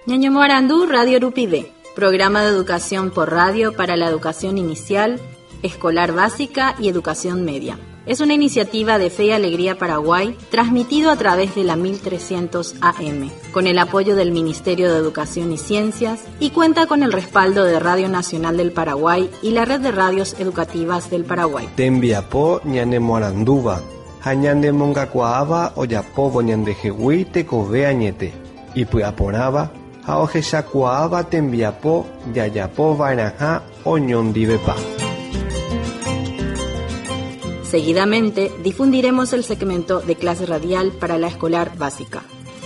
Ñaño Morandú, Radio Rupide, programa de educación por radio para la educación inicial, escolar básica y educación media. Es una iniciativa de Fe y Alegría Paraguay, transmitido a través de la 1300 AM, con el apoyo del Ministerio de Educación y Ciencias, y cuenta con el respaldo de Radio Nacional del Paraguay y la Red de Radios Educativas del Paraguay. Tembiapo ñane Moranduba, hañande mongacuaaba oyapobo ñande jehui tekove añete, y puaporaba, haojeshacuaaba tembiapo yayapo vainaja oñondivepa. Seguidamente difundiremos el segmento de clase radial para la escolar básica.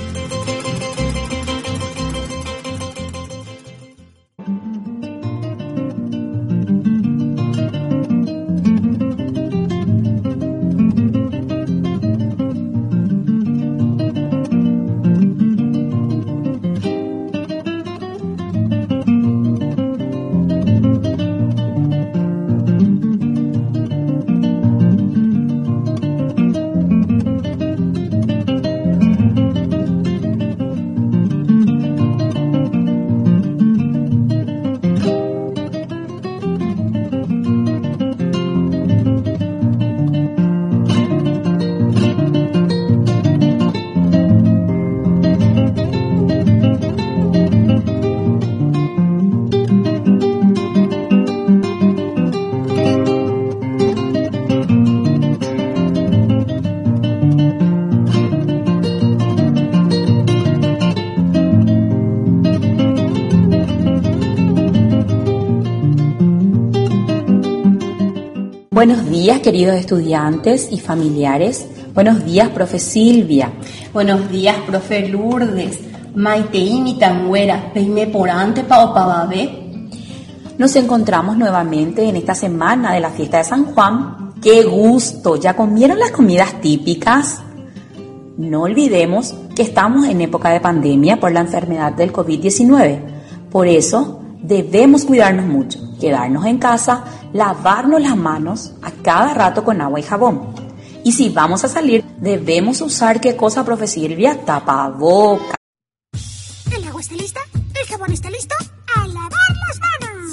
Buenos días, queridos estudiantes y familiares. Buenos días, profe Silvia. Buenos días, profe Lourdes. Maiteí mi tanguera, peime por ante pa opababé. Nos encontramos nuevamente en esta semana de la fiesta de San Juan. ¡Qué gusto! ¿Ya comieron las comidas típicas? No olvidemos que estamos en época de pandemia por la enfermedad del COVID-19. Por eso debemos cuidarnos mucho, quedarnos en casa, lavarnos las manos a cada rato con agua y jabón. Y si vamos a salir, debemos usar, ¿qué cosa, profe Silvia? Tapaboca. ¿El agua está lista? ¿El jabón está listo? ¡A lavar las manos!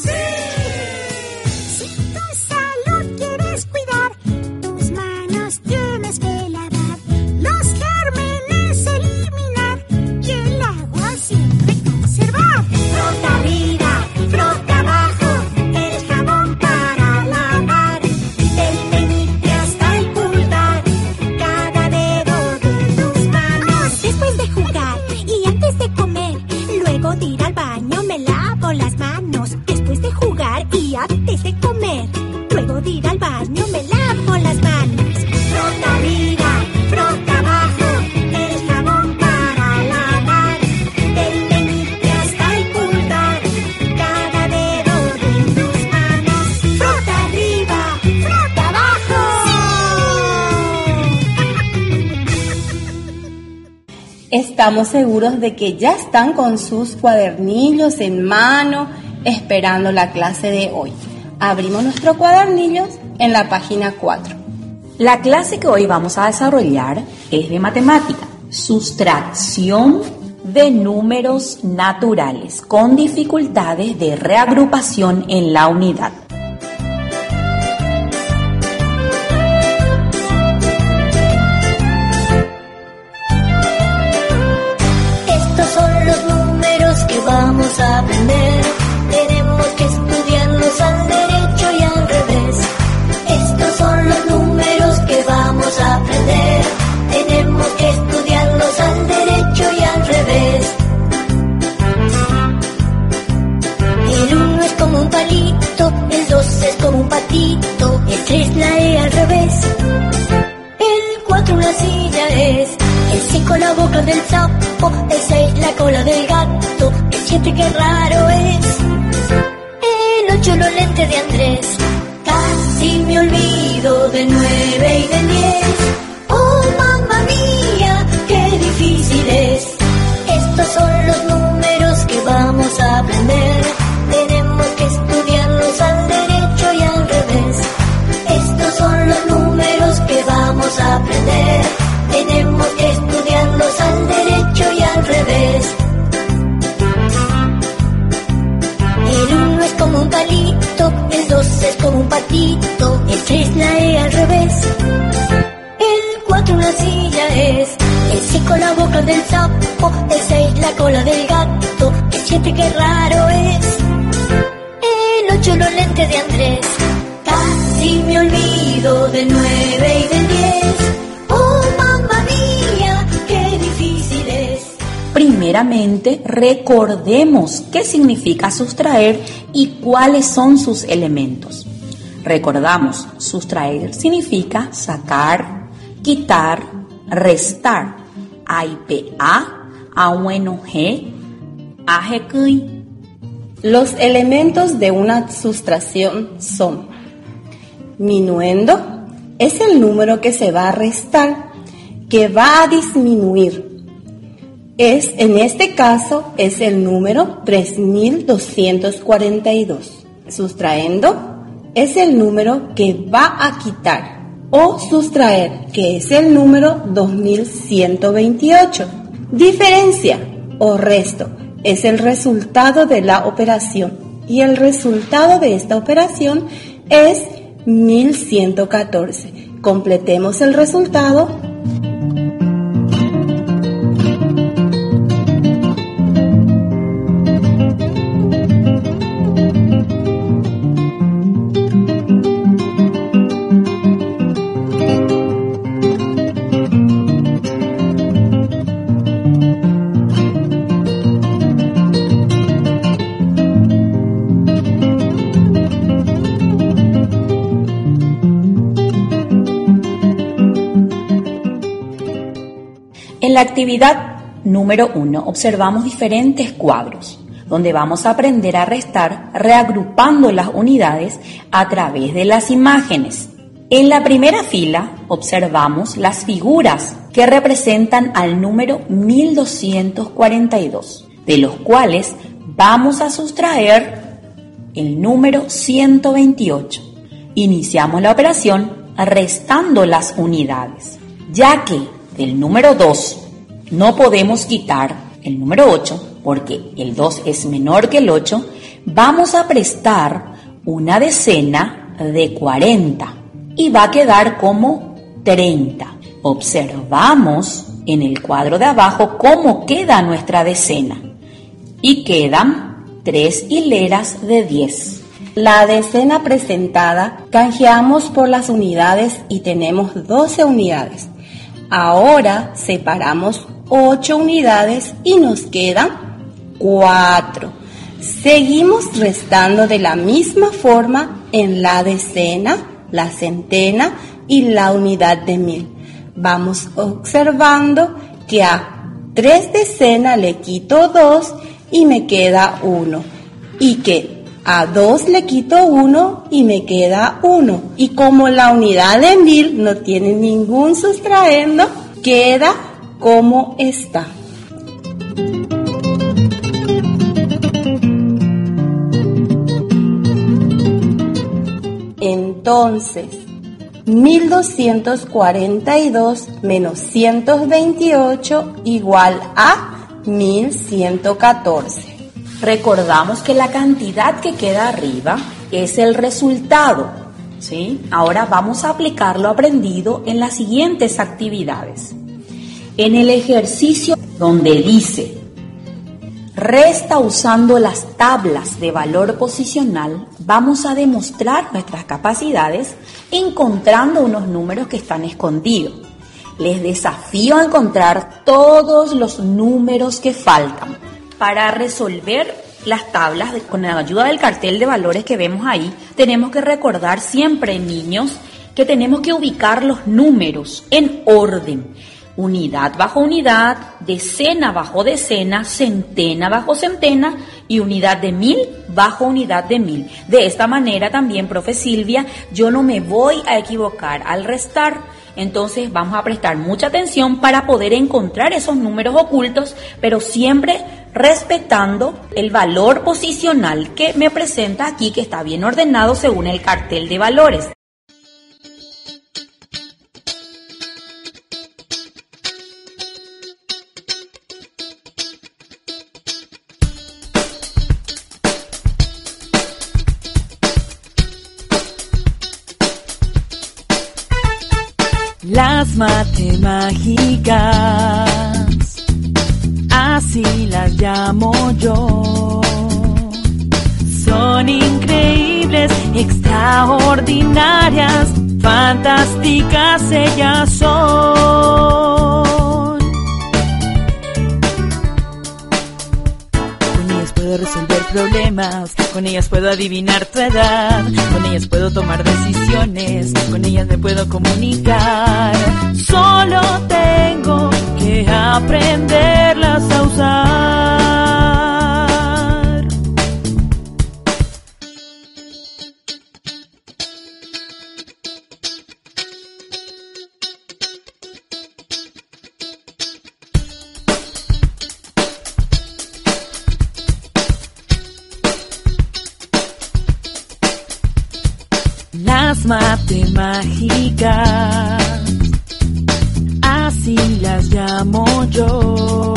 ¡Sí! Si tu salud quieres cuidar, tus manos tienes que lavar, los gérmenes eliminar y el agua siempre conservar. Frota arriba, frota abajo, el jabón para lavar, del meñique hasta el pulgar, cada dedo de tus manos. Después de jugar y antes de comer, luego de ir al baño me lavo las manos. Después de jugar y antes de comer, luego de ir al baño me lavo las manos. Frota arriba, frota abajo, el jabón para lavar, del meñique hasta el pulgar, cada dedo de tus manos. Frota arriba, frota abajo. Estamos seguros de que ya están con sus cuadernillos en mano, esperando la clase de hoy. Abrimos nuestros cuadernillos en la página 4. La clase que hoy vamos a desarrollar es de matemática, sustracción de números naturales con dificultades de reagrupación en la unidad. Estos son los números que vamos a aprender. Tenemos que estudiarlos al derecho y al revés. Estos son los números que vamos a aprender. Tenemos que estudiarlos al derecho y al revés. El 1 es como un palito, el 2 es como un patito, el 3 la E al revés, el 4 una silla es, el 5 la boca del sapo, el 6 la cola del gato, el 7 qué raro es, el 8 los lentes de Andrés. Casi me olvido del 9 y del 10. Oh, mamma mía, qué difícil es. Estos son los números que vamos a aprender. Tenemos que estudiarlos al derecho y al revés. Estos son los números que vamos a aprender. Tenemos que estudiarlos al derecho y al revés. 5 la boca del sapo, el 6 la cola del gato, el 7 qué raro es, el 8 los lentes de Andrés. Casi me olvido del 9 y del 10. Oh, mamma mía, qué difícil es. Primeramente, recordemos qué significa sustraer y cuáles son sus elementos. Recordamos, sustraer significa sacar, quitar, restar. AIPA, AUNG, AGQI. Los elementos de una sustracción son: minuendo es el número que se va a restar, que va a disminuir. En este caso es el número 3242. Sustraendo es el número que va a quitar, o sustraer, que es el número 2128. Diferencia o resto es el resultado de la operación, y el resultado de esta operación es 1114. Completemos el resultado. En la actividad número 1 observamos diferentes cuadros, donde vamos a aprender a restar reagrupando las unidades a través de las imágenes. En la primera fila observamos las figuras que representan al número 1242, de los cuales vamos a sustraer el número 128. Iniciamos la operación restando las unidades, ya que del número 2 no podemos quitar el número 8 porque el 2 es menor que el 8, vamos a prestar una decena de 40 y va a quedar como 30. Observamos en el cuadro de abajo cómo queda nuestra decena y quedan 3 hileras de 10. La decena presentada canjeamos por las unidades y tenemos 12 unidades. Ahora separamos 8 unidades y nos quedan 4. Seguimos restando de la misma forma en la decena, la centena y la unidad de 1000. Vamos observando que a 3 decenas le quito 2 y me queda 1. Y que a 2 le quito 1 y me queda 1. Y como la unidad de 1000 no tiene ningún sustraendo, queda como está. Entonces, 1242 menos 128 igual a 1114. Recordamos que la cantidad que queda arriba es el resultado, ¿sí? Ahora vamos a aplicar lo aprendido en las siguientes actividades. En el ejercicio donde dice resta usando las tablas de valor posicional, vamos a demostrar nuestras capacidades encontrando unos números que están escondidos. Les desafío a encontrar todos los números que faltan. Para resolver las tablas con la ayuda del cartel de valores que vemos ahí, tenemos que recordar siempre, niños, que tenemos que ubicar los números en orden. Unidad bajo unidad, decena bajo decena, centena bajo centena y unidad de 1000 bajo unidad de 1000. De esta manera también, profe Silvia, yo no me voy a equivocar al restar. Entonces vamos a prestar mucha atención para poder encontrar esos números ocultos, pero siempre respetando el valor posicional que me presenta aquí, que está bien ordenado según el cartel de valores. Las matemáticas. así las llamo yo. Son increíbles, extraordinarias, fantásticas ellas son. Con ellas puedo resolver problemas, con ellas puedo adivinar tu edad, con ellas puedo tomar decisiones, con ellas me puedo comunicar. Solo tengo que aprenderlas a usar. Las matemáticas, así las llamo yo.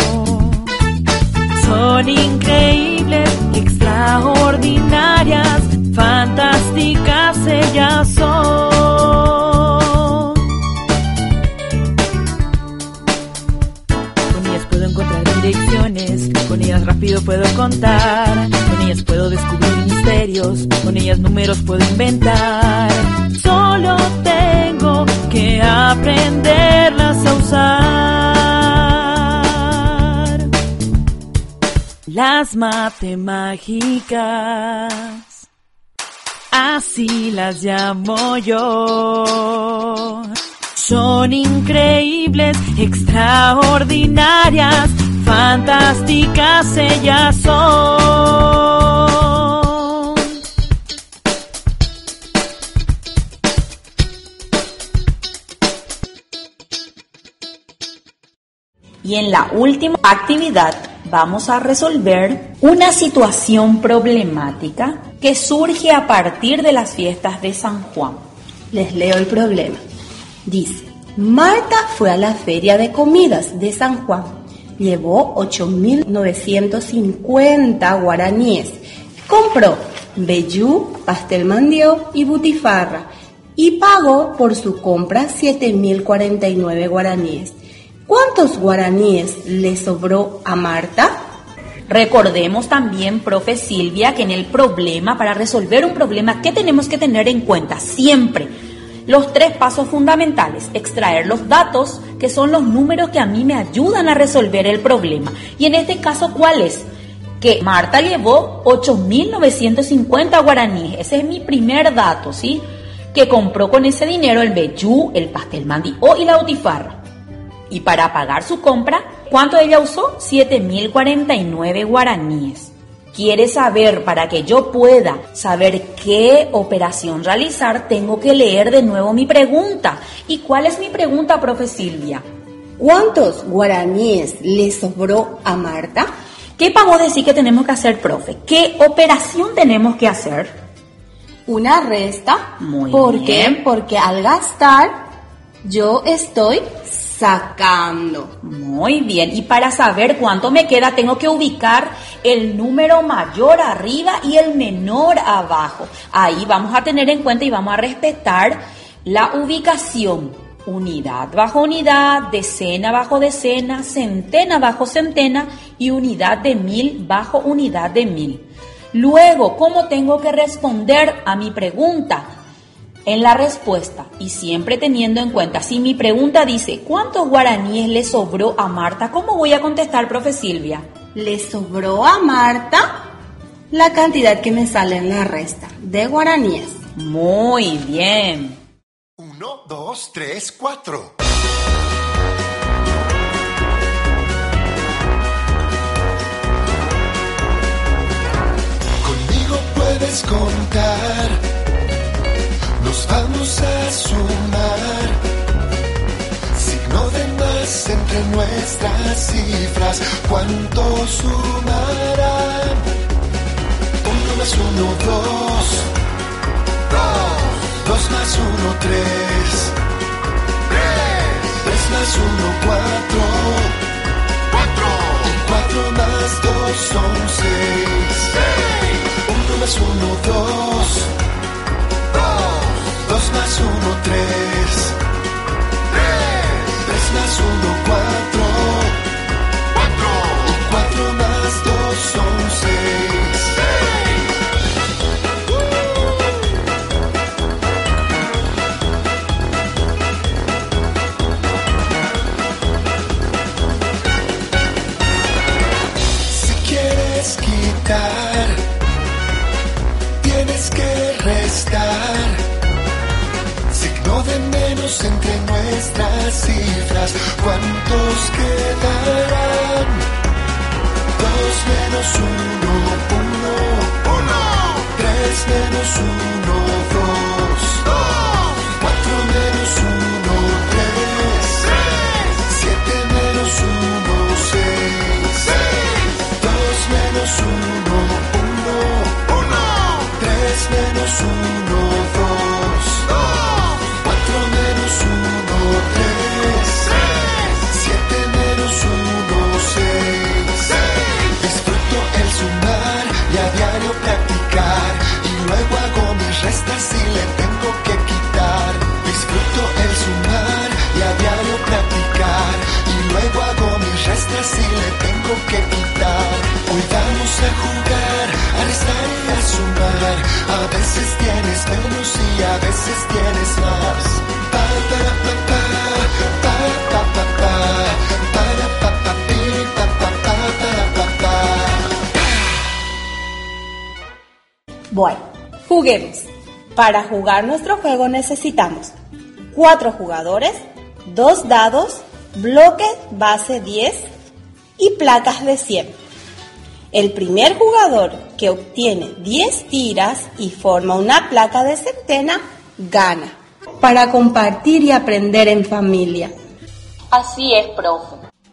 Son increíbles, extraordinarias, fantásticas ellas son. Con ellas puedo encontrar direcciones, con ellas rápido puedo contar, con ellas puedo descubrir misterios, con ellas números puedo inventar. Solo tengo que aprenderlas a usar. Las matemáticas, así las llamo yo. Son increíbles, extraordinarias, fantásticas ellas son. Y en la última actividad vamos a resolver una situación problemática que surge a partir de las fiestas de San Juan. Les leo el problema. Dice, Marta fue a la feria de comidas de San Juan. Llevó 8.950 guaraníes. Compró vellú, pastel mandió y butifarra. Y pagó por su compra 7.049 guaraníes. ¿Cuántos guaraníes le sobró a Marta? Recordemos también, profe Silvia, que en el problema, para resolver un problema, ¿qué tenemos que tener en cuenta? Siempre los 3 pasos fundamentales: extraer los datos, que son los números que a mí me ayudan a resolver el problema. Y en este caso, ¿cuál es? Que Marta llevó 8.950 guaraníes. Ese es mi primer dato, ¿sí? Que compró con ese dinero el vellú, el pastel mandió y la butifarra. Y para pagar su compra, ¿cuánto ella usó? 7.049 guaraníes. ¿Quiere saber? Para que yo pueda saber qué operación realizar, tengo que leer de nuevo mi pregunta. ¿Y cuál es mi pregunta, profe Silvia? ¿Cuántos guaraníes le sobró a Marta? ¿Qué pagó decir que tenemos que hacer, profe? ¿Qué operación tenemos que hacer? Una resta. Muy ¿Por bien. qué? Porque al gastar, yo estoy sacando. Muy bien, y para saber cuánto me queda, tengo que ubicar el número mayor arriba y el menor abajo. Ahí vamos a tener en cuenta y vamos a respetar la ubicación. Unidad bajo unidad, decena bajo decena, centena bajo centena y unidad de 1000 bajo unidad de 1000. Luego, ¿cómo tengo que responder a mi pregunta? En la respuesta, y siempre teniendo en cuenta, si mi pregunta dice ¿cuántos guaraníes le sobró a Marta? ¿Cómo voy a contestar, profe Silvia? Le sobró a Marta la cantidad que me sale en la resta de guaraníes. Muy bien. 1, 2, 3, 4. Conmigo puedes contar. Nos vamos a sumar, signo de más entre nuestras cifras. ¿Cuánto sumarán? 1 más 1, 2. 2 más 1, 3. 3 más 1, 4. Y 4 más 2 son 6. 1 más 1, 2. 2 más 1, 3. 3 más 1, 4. Y entre nuestras cifras. ¿Cuántos quedarán? 2 menos 1, 1. 3 menos 1, 2. 4 menos 1, 3. 7 menos 1, 6. 2 menos 1, 1. 3 menos 1, 2. 4 menos 1, 3. 7 menos 1, 6. Disfruto el sumar y a diario practicar, y luego hago mis restas y le tengo que quitar. Disfruto el sumar y a diario practicar, y luego hago mis restas y le tengo que quitar. Hoy vamos a jugar, a restar y a sumar. A veces tienes menos y a veces tienes más. Pa pa pa pa, pa pa pa pa, para pa pa pi, pa pa pa para pa pa. Bueno, juguemos. Para jugar nuestro juego necesitamos 4 jugadores, 2 dados, bloque base 10 y placas de 100. El primer jugador que obtiene 10 tiras y forma una placa de centena gana. Para compartir y aprender en familia. Así es, profe.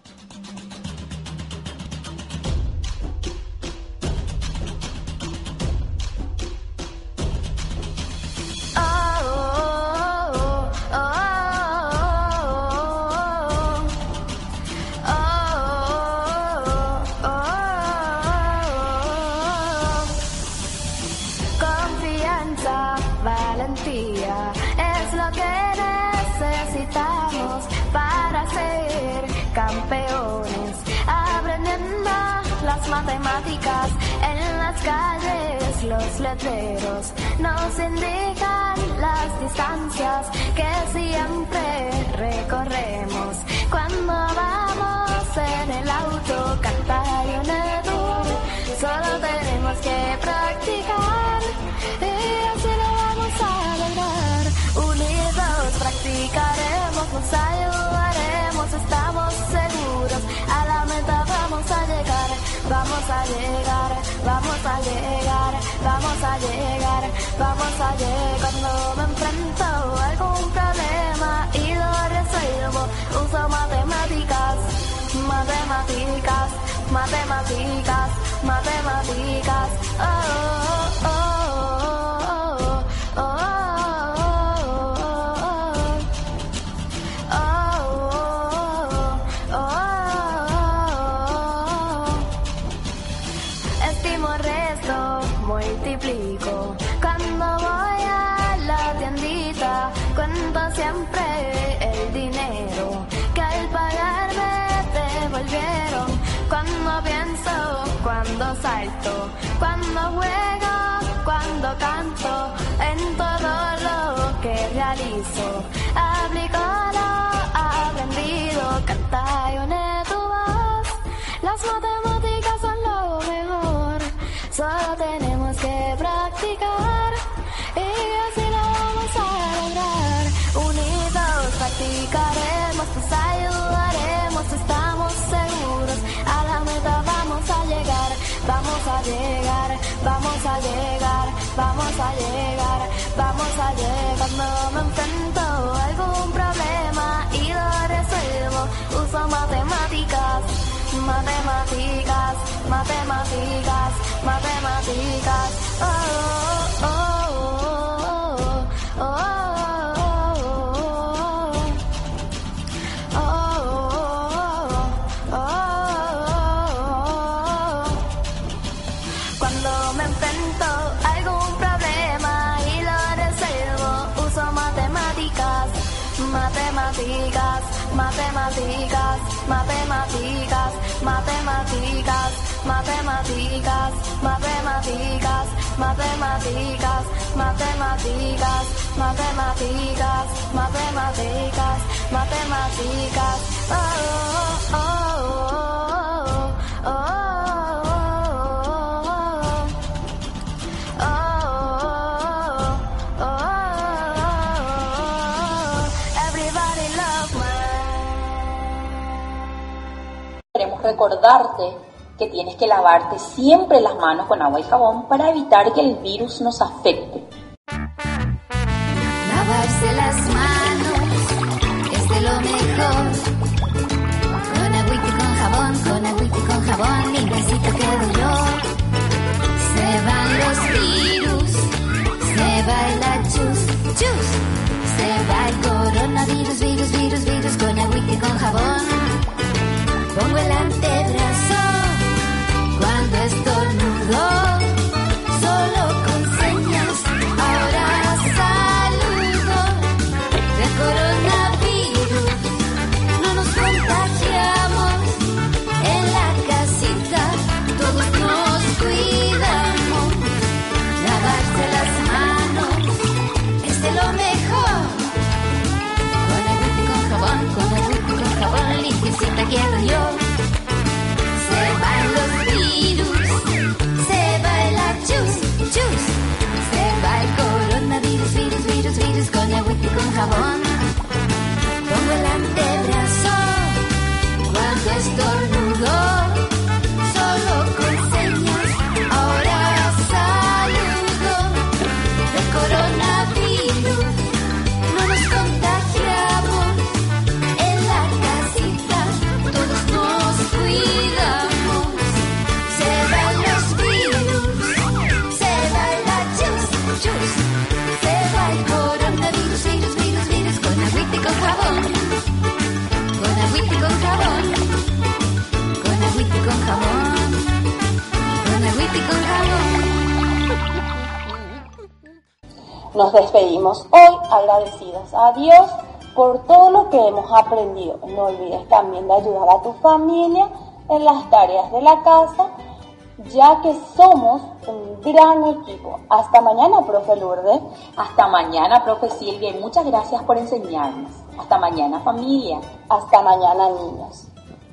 Confianza, valentía, es lo que necesitamos para ser campeones. Aprendiendo las matemáticas en las calles, los letreros nos indican las distancias que siempre recorremos. Cuando vamos en el auto, cantar y solo tenemos que practicar y así lo vamos a lograr. Unidos practicaremos, nos ayudaremos, estamos seguros. A la meta vamos a llegar, vamos a llegar, vamos a llegar, vamos a llegar, vamos a llegar. Cuando me enfrento a algún problema y lo resuelvo, uso matemáticas, matemáticas, matemáticas, matemáticas. Oh, oh, oh, oh, oh, oh, oh. Estimo, resto, multiplico. Cuando voy a la tiendita, cuento siempre el dinero que al pagarme devolvieron. Cuando pienso, cuando salto, cuando juego, cuando canto, en todo lo que realizo, aplico lo aprendido. Canta y une tu voz, las matemáticas son lo mejor, solo tenemos que practicar y así lo vamos a lograr. Unidos practicaremos, nos ayudaremos, estamos seguros. A la meta vamos a llegar, vamos a llegar, vamos a llegar, vamos a llegar, vamos a llegar. Cuando me enfrento a algún problema y lo resuelvo, uso matemáticas, matemáticas, matemáticas, matemáticas. Oh, oh, oh, oh, oh. Matemáticas, matemáticas, matemáticas, matemáticas, matemáticas, matemáticas, matemáticas, matemáticas, matemáticas, matemáticas, matemáticas. Oh, oh, oh, oh, oh. recordarte que tienes que lavarte siempre las manos con agua y jabón para evitar que el virus nos afecte. Lavarse las manos es de lo mejor. Con agüita y con jabón, limpiecito quedo yo. Se van los virus, se va el achus, chus. Se va el coronavirus, virus, con agüita y con jabón. Pongo el antebrazo cuando estornudo, solo con señas, ahora saludo. Del coronavirus no nos contagiamos, en la casita todos nos cuidamos. Lavarse las manos es de lo mejor. Con agüita y con jabón, limpiecita quiero yo. Se van los virus, se va el achus, chus. Se va el coronavirus, virus, con agüita y con jabón. Pongo el antebrazo cuando estornudo, solo con señas, ahora saludo. Del coronavirus no nos contagiamos, en la casita todos nos cuidamos. Se van los virus, se va el achus, chus. Se va el coronavirus, virus, con agüita y con jabón. Con agüita y con jabón. Con agüita y con jabón. Con agüita y con jabón. Nos despedimos hoy agradecidos a Dios por todo lo que hemos aprendido. No olvides también de ayudar a tu familia en las tareas de la casa, ya que somos un gran equipo. Hasta mañana, profe Lourdes. Hasta mañana, profe Silvia, y muchas gracias por enseñarnos. Hasta mañana, familia. Hasta mañana, niños.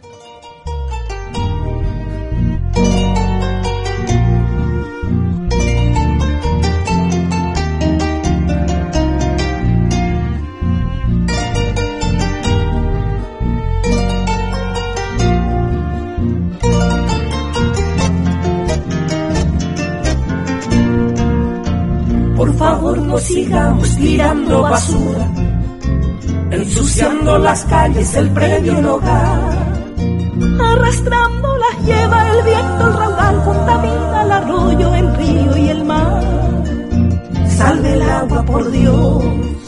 Por favor, no sigamos tirando basura, ensuciando las calles, el predio, el hogar. Arrastrando las lleva el viento, el raudal contamina el arroyo, el río y el mar. Salve el agua, por Dios.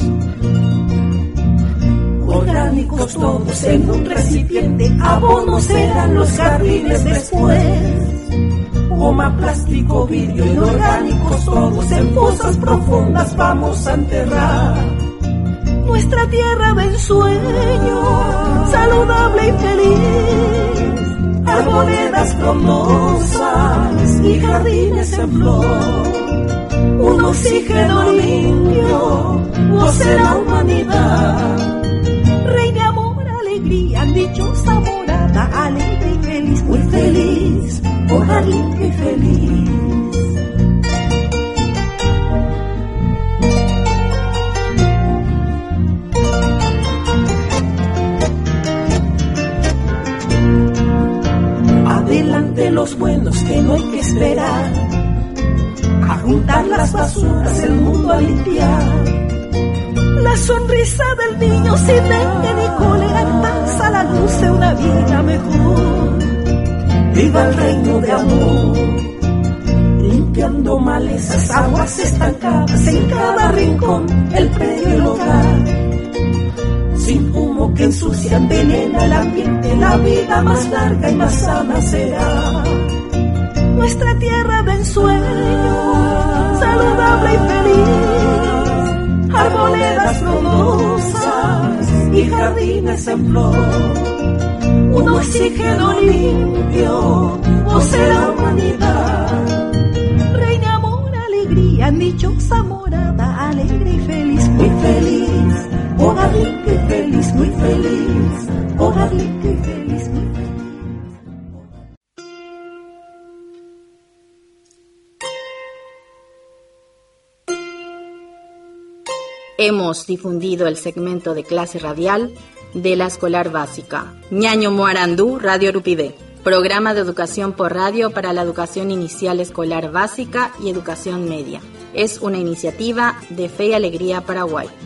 Orgánicos todos en un recipiente, abonos serán los jardines después. Goma, plástico, vidrio, inorgánicos todos en fosas profundas vamos a enterrar. Nuestra tierra ve en sueño, saludable y feliz. Arboledas frondosas y jardines en flor. Un oxígeno limpio, goce la humanidad. Reine amor, alegría, dichosa morada, alegre y feliz, muy feliz. Hogar limpio y feliz. Adelante los buenos que no hay que esperar, a juntar las basuras, el mundo a limpiar. La sonrisa del niño sin dengue ni cólera, en paz a la luz de una vida mejor. Viva el reino de amor, limpiando malezas, aguas estancadas en cada rincón, el predio, el hogar. Sin humo que ensucia, envenena el ambiente, la vida más larga y más sana será. Nuestra tierra de ensueño, saludable y feliz. Arboledas frondosas y jardines en flor. Un oxígeno limpio, goce la humanidad. Reine amor, alegría, dichosa morada, alegre y feliz, muy feliz. Hogar limpio y feliz, muy feliz. Hogar limpio y feliz, muy feliz. Hemos difundido el segmento de clase radial de la escolar básica Ñaño Moarandú, Radio Urupide. Programa de educación por radio para la educación inicial escolar básica y educación media. Es una iniciativa de Fe y Alegría Paraguay.